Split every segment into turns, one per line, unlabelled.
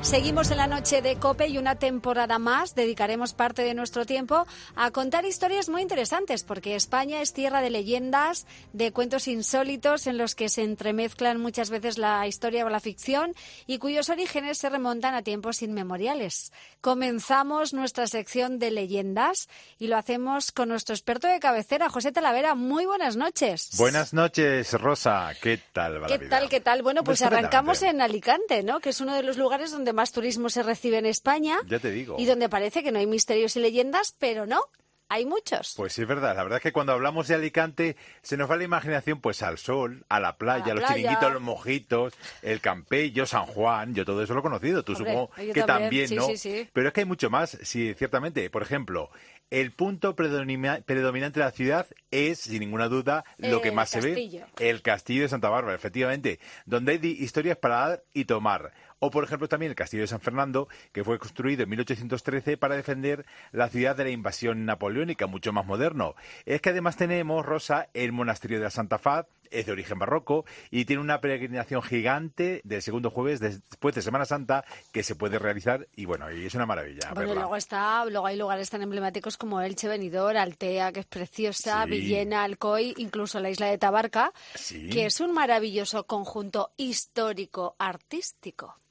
Seguimos en la noche de COPE y una temporada más dedicaremos parte de nuestro tiempo a contar historias muy interesantes, porque España es tierra de leyendas, de cuentos insólitos en los que se entremezclan muchas veces la historia o la ficción y cuyos orígenes se remontan a tiempos inmemoriales. Comenzamos nuestra sección de leyendas y lo hacemos con nuestro experto de cabecera, José Talavera. Muy buenas noches.
Buenas noches, Rosa. ¿Qué tal va la vida?
¿Qué tal? Bueno, pues arrancamos en Alicante, ¿no? Que es uno de los lugares donde más turismo se recibe en España.
Ya te digo.
Y donde parece que no hay misterios y leyendas, pero no, hay muchos.
Pues sí, es verdad. La verdad es que cuando hablamos de Alicante se nos va la imaginación pues al sol, a la playa, los chiringuitos, los mojitos, el Campello, San Juan. Yo todo eso lo he conocido. Tú supongo que también,
sí,
¿no?
Sí.
Pero es que hay mucho más, sí, ciertamente. Por ejemplo, el punto predominante de la ciudad es, sin ninguna duda, lo que más se ve. El Castillo de Santa Bárbara, efectivamente, donde hay historias para dar y tomar. O, por ejemplo, también el Castillo de San Fernando, que fue construido en 1813 para defender la ciudad de la invasión napoleónica, mucho más moderno. Es que además tenemos, Rosa, el Monasterio de la Santa Faz, es de origen barroco y tiene una peregrinación gigante del segundo jueves después de Semana Santa que se puede realizar y bueno, y es una maravilla.
Bueno, luego hay lugares tan emblemáticos como Elche, Benidorm, Altea, que es preciosa, sí. Villena, Alcoy, incluso la isla de Tabarca, sí. Que es un maravilloso conjunto histórico-artístico.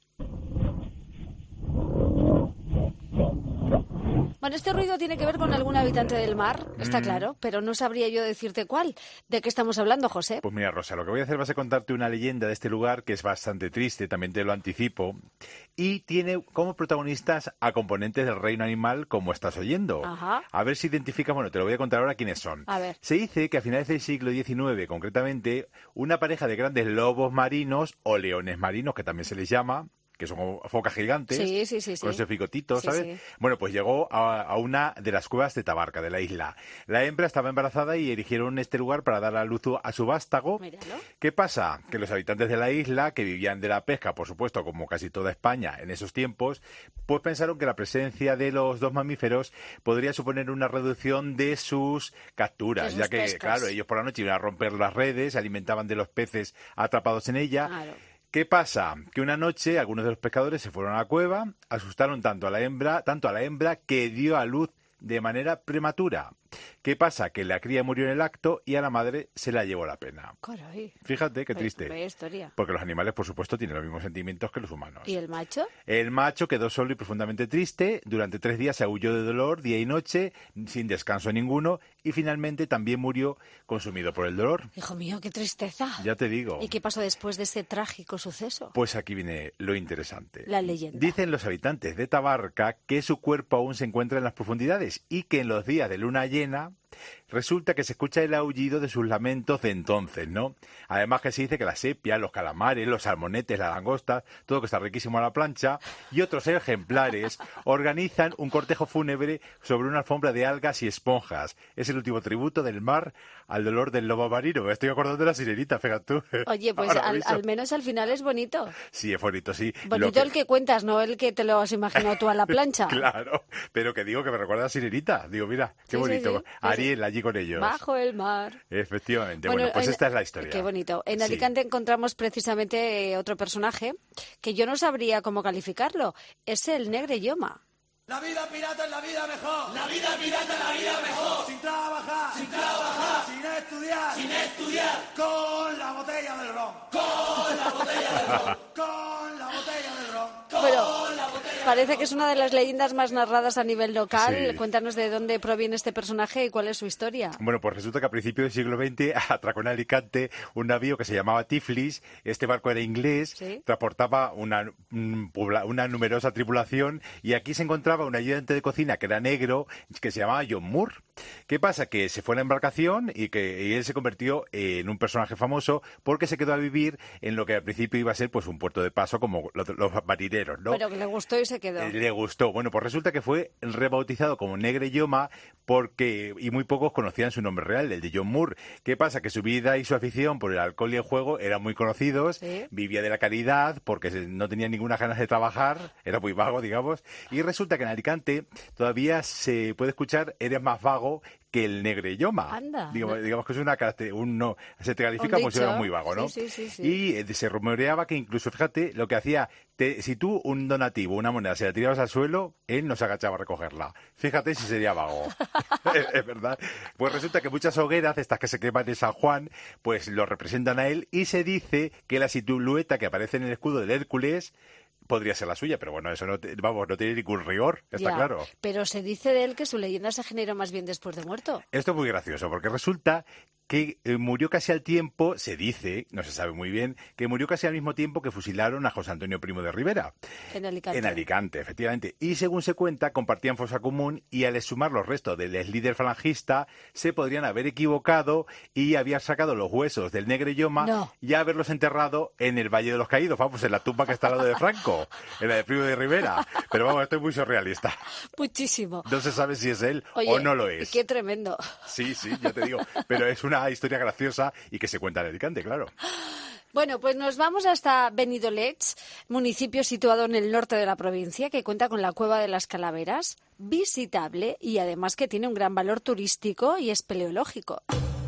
Bueno, este ruido tiene que ver con algún habitante del mar, está claro, pero no sabría yo decirte cuál. ¿De qué estamos hablando, José?
Pues mira, Rosa, lo que voy a hacer va a ser contarte una leyenda de este lugar que es bastante triste, también te lo anticipo, y tiene como protagonistas a componentes del reino animal, como estás oyendo.
Ajá.
A ver si identificas, bueno, te lo voy a contar ahora quiénes son.
A ver.
Se dice que a finales del siglo XIX, concretamente, una pareja de grandes lobos marinos, o leones marinos, que también se les llama, que son como focas gigantes,
sí.
con esos bigotitos, ¿sabes?
Sí.
Bueno, pues llegó a una de las cuevas de Tabarca, de la isla. La hembra estaba embarazada y eligieron este lugar para dar a luz a su vástago.
Míralo.
¿Qué pasa? Que los habitantes de la isla, que vivían de la pesca, por supuesto, como casi toda España en esos tiempos, pues pensaron que la presencia de los dos mamíferos podría suponer una reducción de sus capturas, ya que, claro, ellos por la noche iban a romper las redes, se alimentaban de los peces atrapados en ella.
Claro.
¿Qué pasa? Que una noche algunos de los pescadores se fueron a la cueva, asustaron tanto a la hembra que dio a luz de manera prematura. ¿Qué pasa? Que la cría murió en el acto y a la madre se la llevó la pena.
Caray.
Fíjate qué triste.
Vaya historia.
Porque los animales, por supuesto, tienen los mismos sentimientos que los humanos.
¿Y el macho?
El macho quedó solo y profundamente triste. Durante 3 días se aulló de dolor, día y noche, sin descanso ninguno, y finalmente también murió consumido por el dolor.
Hijo mío, qué tristeza.
Ya te digo.
¿Y qué pasó después de ese trágico suceso?
Pues aquí viene lo interesante.
La leyenda.
Dicen los habitantes de Tabarca que su cuerpo aún se encuentra en las profundidades y que en los días de luna llena resulta que se escucha el aullido de sus lamentos de entonces, ¿no? Además que se dice que la sepia, los calamares, los salmonetes, las langostas, todo que está riquísimo a la plancha, y otros ejemplares organizan un cortejo fúnebre sobre una alfombra de algas y esponjas. Es el último tributo del mar al dolor del lobo marino. Me estoy acordando de la sirenita, fíjate tú.
Oye, pues al menos al final es bonito.
Sí, es bonito, sí.
Bonito el que cuentas, no el que te lo has imaginado tú a la plancha.
Claro, pero que digo que me recuerda a la sirenita. Digo, mira, qué bonito.
Sí.
Ariel allí con ellos.
Bajo el mar.
Efectivamente. Bueno, pues esta es la historia.
Qué bonito. En Alicante encontramos precisamente otro personaje que yo no sabría cómo calificarlo. Es el Negre Yoma.
La vida pirata es la vida mejor. La vida pirata es la vida mejor. Sin trabajar. Sin trabajar. Sin estudiar. Sin estudiar. Con la botella del ron. Con la botella del ron. Con la botella del ron.
Bueno, parece que es una de las leyendas más narradas a nivel local.
Sí.
Cuéntanos de dónde proviene este personaje y cuál es su historia.
Bueno, pues resulta que a principios del siglo XX atracó en Alicante un navío que se llamaba Tiflis. Este barco era inglés,
¿Sí?
transportaba una numerosa tripulación y aquí se encontraba un ayudante de cocina que era negro, que se llamaba John Moore. ¿Qué pasa? Que se fue a la embarcación y él se convirtió en un personaje famoso porque se quedó a vivir en lo que al principio iba a ser pues un puerto de paso como los marineros, ¿no?
Pero que le gustó y se quedó.
Le gustó. Bueno, pues resulta que fue rebautizado como Negre Yoma y muy pocos conocían su nombre real, el de John Moore. ¿Qué pasa? Que su vida y su afición por el alcohol y el juego eran muy conocidos,
¿Sí?
Vivía de la caridad porque no tenía ninguna ganas de trabajar, era muy vago, digamos, y resulta que en Alicante todavía se puede escuchar Eres más vago vago que el negreyoma.
Anda.
Digamos que es se te califica como si fuera muy vago, ¿no?
Sí.
Y se rumoreaba que incluso, fíjate, lo que hacía, si tú un donativo, una moneda, se la tirabas al suelo, él no se agachaba a recogerla. Fíjate si sería vago. Es verdad. Pues resulta que muchas hogueras, estas que se queman en San Juan, pues lo representan a él, y se dice que la silueta que aparece en el escudo del Hércules podría ser la suya, pero bueno, eso no tiene ningún rigor, está claro.
Pero se dice de él que su leyenda se generó más bien después de muerto.
Esto es muy gracioso, porque resulta que murió casi al tiempo, se dice, no se sabe muy bien, que murió casi al mismo tiempo que fusilaron a José Antonio Primo de Rivera.
En Alicante.
En Alicante, efectivamente. Y según se cuenta, compartían fosa común, y al exhumar los restos del líder falangista, se podrían haber equivocado y habían sacado los huesos del negreyoma y haberlos enterrado en el Valle de los Caídos, vamos, en la tumba que está al lado de Franco, en la de Primo de Rivera. Pero vamos, esto es muy surrealista.
Muchísimo.
No se sabe si es él o no lo es.
Qué tremendo.
Sí, ya te digo. Pero es una historia graciosa y que se cuenta en Alicante, claro.
Bueno, pues nos vamos hasta Benidorm, municipio situado en el norte de la provincia, que cuenta con la Cueva de las Calaveras, visitable y además que tiene un gran valor turístico y espeleológico.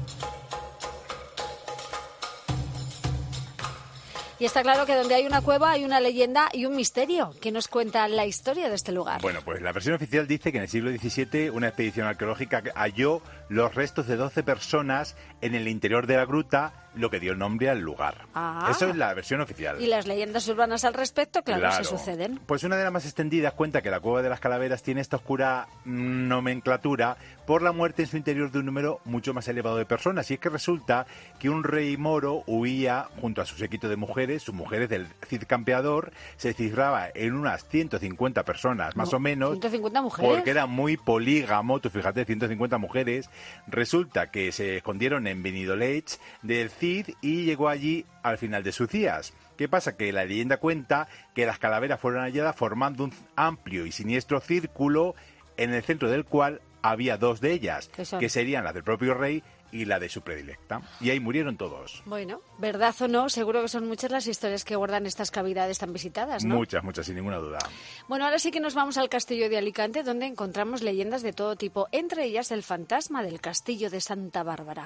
Y está claro que donde hay una cueva hay una leyenda y un misterio. ¿Qué nos cuenta la historia de este lugar?
Bueno, pues la versión oficial dice que en el siglo XVII una expedición arqueológica halló los restos de 12 personas en el interior de la gruta, lo que dio el nombre al lugar. Eso es la versión oficial.
Y las leyendas urbanas al respecto, claro, se suceden.
Pues una de las más extendidas cuenta que la Cueva de las Calaveras tiene esta oscura nomenclatura por la muerte en su interior de un número mucho más elevado de personas. Y es que resulta que un rey moro huía junto a su séquito de mujeres, sus mujeres del Cid Campeador, se cifraba en unas 150 personas, más o menos.
150 mujeres.
Porque era muy polígamo, tú fíjate, 150 mujeres. Resulta que se escondieron en Benidorm del Cid y llegó allí al final de sus días. ¿Qué pasa? Que la leyenda cuenta que las calaveras fueron halladas formando un amplio y siniestro círculo en el centro del cual había dos de ellas, que serían las del propio rey y la de su predilecta. Y ahí murieron todos.
Bueno, verdad o no, seguro que son muchas las historias que guardan estas cavidades tan visitadas, ¿no?
Muchas, sin ninguna duda. Bueno,
ahora sí que nos vamos al castillo de Alicante, donde encontramos leyendas de todo tipo, entre ellas el fantasma del castillo de Santa Bárbara.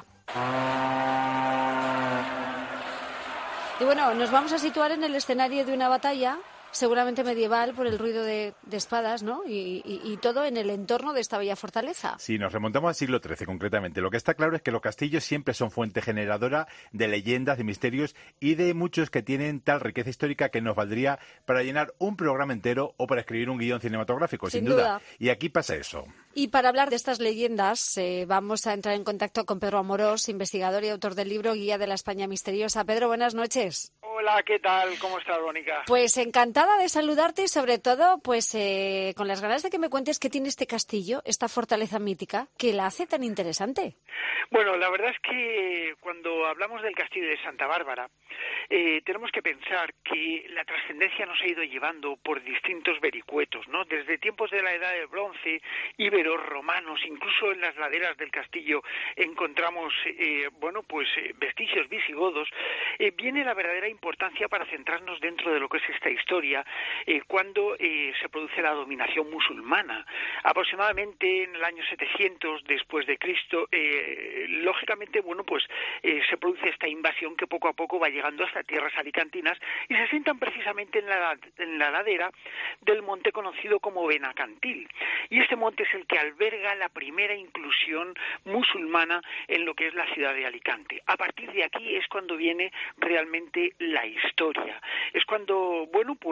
Y bueno, nos vamos a situar en el escenario de una batalla, seguramente medieval, por el ruido de espadas, ¿no? Y todo en el entorno de esta bella fortaleza.
Sí, nos remontamos al siglo XIII concretamente. Lo que está claro es que los castillos siempre son fuente generadora de leyendas, de misterios y de muchos que tienen tal riqueza histórica que nos valdría para llenar un programa entero o para escribir un guión cinematográfico, sin duda. Y aquí pasa eso.
Y para hablar de estas leyendas vamos a entrar en contacto con Pedro Amorós, investigador y autor del libro Guía de la España Misteriosa. Pedro, buenas noches.
Hola, ¿qué tal? ¿Cómo estás, Mónica?
Pues encantada de saludarte y sobre todo pues con las ganas de que me cuentes qué tiene este castillo, esta fortaleza mítica, que la hace tan interesante.
Bueno, la verdad es que cuando hablamos del castillo de Santa Bárbara, tenemos que pensar que la trascendencia nos ha ido llevando por distintos vericuetos, ¿no? Desde tiempos de la Edad del Bronce, íberos, romanos, incluso en las laderas del castillo encontramos, vestigios visigodos. Viene la verdadera importancia para centrarnos dentro de lo que es esta historia, cuando se produce la dominación musulmana. Aproximadamente en el año 700 después de Cristo, lógicamente, se produce esta invasión que poco a poco va llegando hasta tierras alicantinas y se sientan precisamente en la ladera del monte conocido como Benacantil. Y este monte es el que alberga la primera inclusión musulmana en lo que es la ciudad de Alicante. A partir de aquí es cuando viene realmente la historia. Es cuando,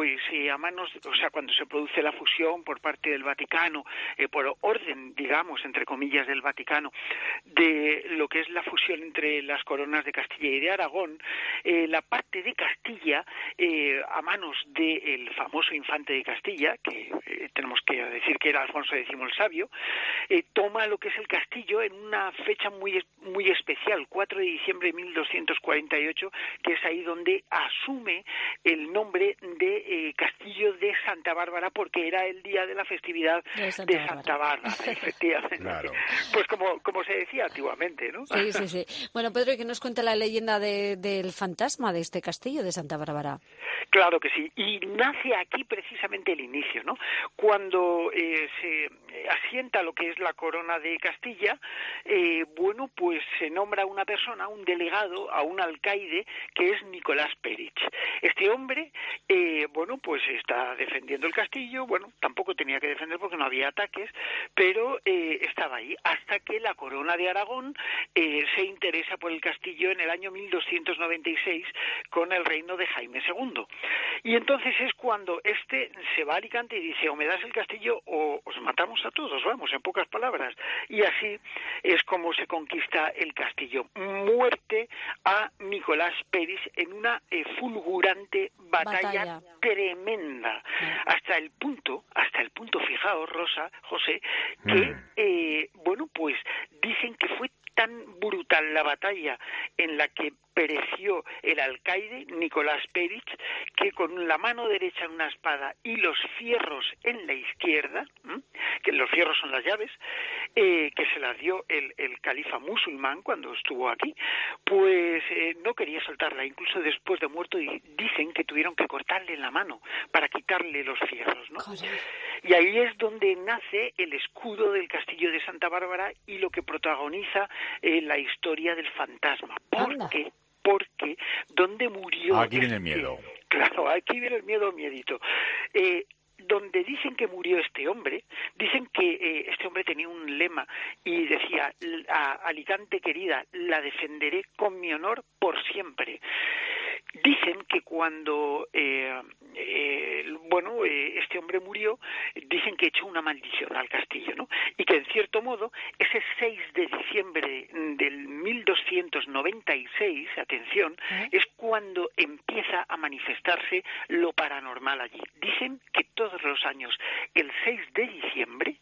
cuando se produce la fusión por parte del Vaticano, por orden, digamos, entre comillas, del Vaticano, de lo que es la fusión entre las coronas de Castilla y de Aragón, la parte de Castilla, a manos del famoso infante de Castilla, que tenemos que decir que era Alfonso X el Sabio, toma lo que es el castillo en una fecha muy especial, 4 de diciembre de 1248, que es ahí donde asume el nombre de Castillo de Santa Bárbara, porque era el día de la festividad de Santa Bárbara, efectivamente. Claro. Pues como se decía antiguamente, ¿no?
Sí. Bueno, Pedro, ¿y qué nos cuenta la leyenda del fantasma de este castillo de Santa Bárbara?
Claro que sí, y nace aquí precisamente el inicio, ¿no? Cuando asienta lo que es la corona de Castilla, bueno, pues se nombra una persona, un delegado, a un alcaide que es Nicolás Perich. Este hombre, bueno, pues está defendiendo el castillo, bueno, tampoco tenía que defender porque no había ataques, pero estaba ahí, hasta que la corona de Aragón se interesa por el castillo en el año 1296 con el reino de Jaime II. Y entonces es cuando se va a Alicante y dice, o me das el castillo o os matamos a todos, vamos, en pocas palabras. Y así es como se conquista el castillo. Muerte a Nicolás Peris en una fulgurante batalla tremenda, hasta el punto, fijaos, José, que, bueno, pues dicen que fue tan brutal la batalla en la que pereció el alcaide Nicolás Perich, que con la mano derecha en una espada y los fierros en la izquierda, que los fierros son las llaves, que se las dio el califa musulmán cuando estuvo aquí, pues no quería soltarla, incluso después de muerto, y dicen que tuvieron que cortarle la mano para quitarle los fierros, ¿no? Y ahí es donde nace el escudo del castillo de Santa Bárbara y lo que protagoniza la historia del fantasma. ¿Por qué? Porque donde murió...
Aquí viene el miedo.
Claro, aquí viene el miedo, miedito. Donde dicen que murió este hombre, dicen que este hombre tenía un lema y decía, Alicante querida, la defenderé con mi honor por siempre. Dicen que cuando este hombre murió, dicen que echó una maldición al castillo, ¿no? Y que en cierto modo ese 6 de diciembre del 1296, atención, es cuando empieza a manifestarse lo paranormal allí. Dicen que todos los años, el 6 de diciembre,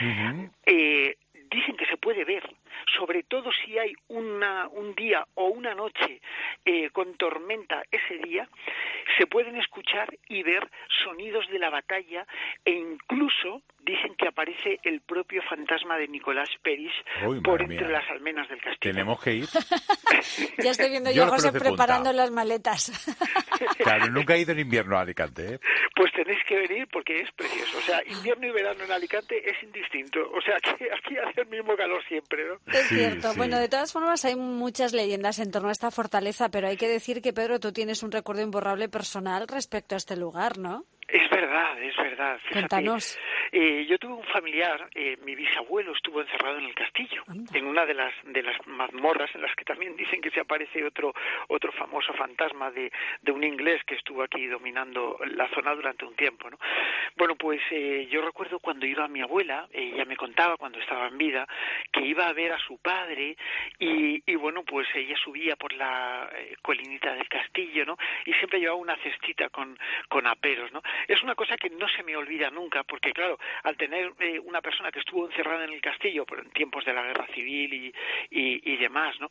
dicen que se puede ver, sobre todo si hay un día o una noche con tormenta ese día, se pueden escuchar y ver sonidos de la batalla e incluso dicen que aparece el propio fantasma de Nicolás Peris por entre las almenas del castillo.
Tenemos que ir.
Ya estoy viendo yo a José preparando las maletas.
Claro, nunca he ido en invierno a Alicante, ¿eh?
Pues tenéis que venir porque es precioso. O sea, invierno y verano en Alicante es indistinto. O sea, que aquí hace el mismo calor siempre, ¿no?
Es cierto. Sí. Bueno, de todas formas hay muchas leyendas en torno a esta fortaleza, pero hay que decir que, Pedro, tú tienes un recuerdo imborrable personal respecto a este lugar, ¿no?
Es verdad, es verdad. Fíjate,
cuéntanos.
Yo tuve un familiar, mi bisabuelo estuvo encerrado en el castillo, en una de las mazmorras en las que también dicen que se aparece otro famoso fantasma de un inglés que estuvo aquí dominando la zona durante un tiempo, ¿no? Bueno, pues yo recuerdo cuando iba a mi abuela, ella me contaba cuando estaba en vida que iba a ver a su padre y bueno, pues ella subía por la colinita del castillo, ¿no? Y siempre llevaba una cestita con aperos, ¿no? Es una cosa que no se me olvida nunca, porque claro, al tener una persona que estuvo encerrada en el castillo pero en tiempos de la guerra civil y demás, ¿no?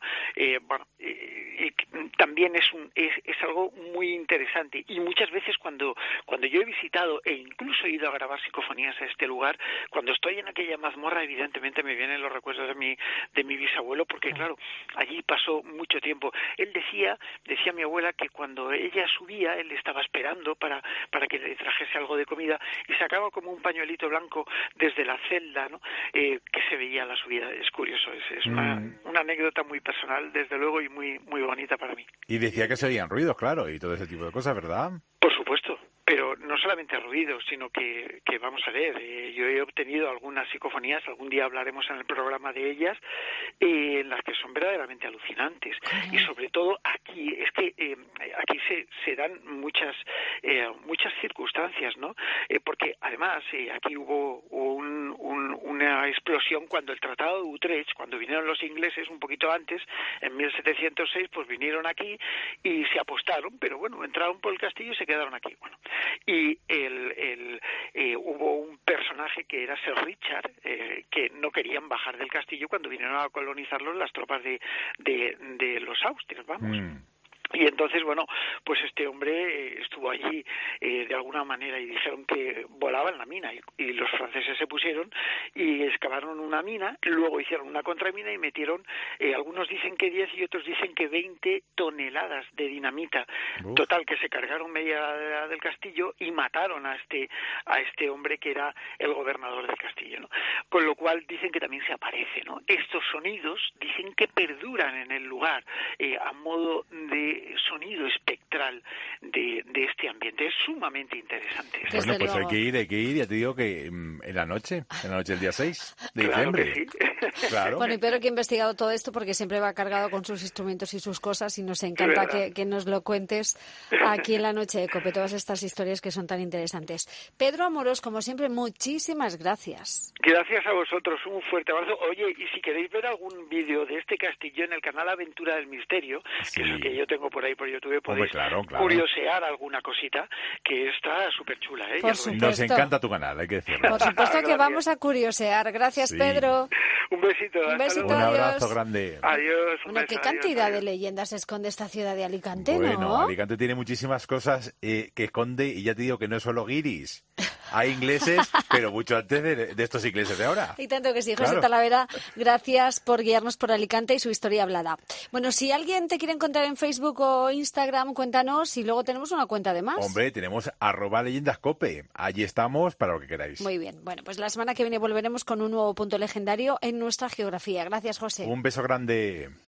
También es algo muy interesante, y muchas veces cuando yo he visitado e incluso he ido a grabar psicofonías a este lugar, cuando estoy en aquella mazmorra evidentemente me vienen los recuerdos de mi bisabuelo, porque claro, allí pasó mucho tiempo. Él decía mi abuela que cuando ella subía él estaba esperando para que le trajese algo de comida y sacaba como un pañuelito blanco desde la celda, ¿no? Que se veía la subida. Es curioso, es una anécdota muy personal, desde luego, y muy, muy bonita para mí.
Y decía que se oían ruidos, claro, y todo ese tipo de cosas, ¿verdad?
Por supuesto. Pero no solamente ruidos, sino que vamos a ver, yo he obtenido algunas psicofonías, algún día hablaremos en el programa de ellas, en las que son verdaderamente alucinantes. Y sobre todo aquí, es que aquí se dan muchas circunstancias, ¿no? Porque además aquí hubo una explosión cuando el Tratado de Utrecht, cuando vinieron los ingleses un poquito antes, en 1706, pues vinieron aquí y se apostaron, pero bueno, entraron por el castillo y se quedaron aquí. Bueno, y hubo un personaje que era Sir Richard, que no querían bajar del castillo cuando vinieron a colonizarlos las tropas de los Austrias, vamos. Y entonces, bueno, pues este hombre estuvo allí de alguna manera y dijeron que volaba en la mina y los franceses se pusieron y excavaron una mina, luego hicieron una contramina y metieron, algunos dicen que 10 y otros dicen que 20 toneladas de dinamita. Uf. Total, que se cargaron media del castillo y mataron a este hombre que era el gobernador del castillo, ¿no? Con lo cual dicen que también se aparece, ¿no? Estos sonidos dicen que perduran en el lugar a modo de sonido espectral de este ambiente. Es sumamente interesante.
Bueno, pues hay que ir, ya te digo que en la noche del día 6 de diciembre.
Que sí.
Claro.
Bueno, y Pedro que ha investigado todo esto porque siempre va cargado con sus instrumentos y sus cosas y nos encanta que nos lo cuentes aquí en la noche de COPE, todas estas historias que son tan interesantes. Pedro Amorós, como siempre, muchísimas gracias.
Gracias a vosotros, un fuerte abrazo. Oye, y si queréis ver algún vídeo de este castillo en el canal Aventura del Misterio,
sí,
que es el que yo tengo por ahí por YouTube, podéis curiosear alguna cosita que está súper chula, ¿eh?
Nos encanta tu canal, hay que decirlo.
Por supuesto que vamos a curiosear. Gracias, sí. Pedro.
Un besito.
Un
abrazo grande.
Adiós.
Bueno, qué cantidad de leyendas esconde esta ciudad de Alicante, ¿no?
Bueno, Alicante tiene muchísimas cosas que esconde y ya te digo que no es solo guiris. Hay ingleses, pero mucho antes de estos ingleses de ahora.
Y tanto que sí, José Talavera, gracias por guiarnos por Alicante y su historia hablada. Bueno, si alguien te quiere encontrar en Facebook o Instagram, cuéntanos y luego tenemos una cuenta de más.
Hombre, tenemos @leyendascope. Allí estamos para lo que queráis.
Muy bien. Bueno, pues la semana que viene volveremos con un nuevo punto legendario en nuestra geografía. Gracias, José.
Un beso grande.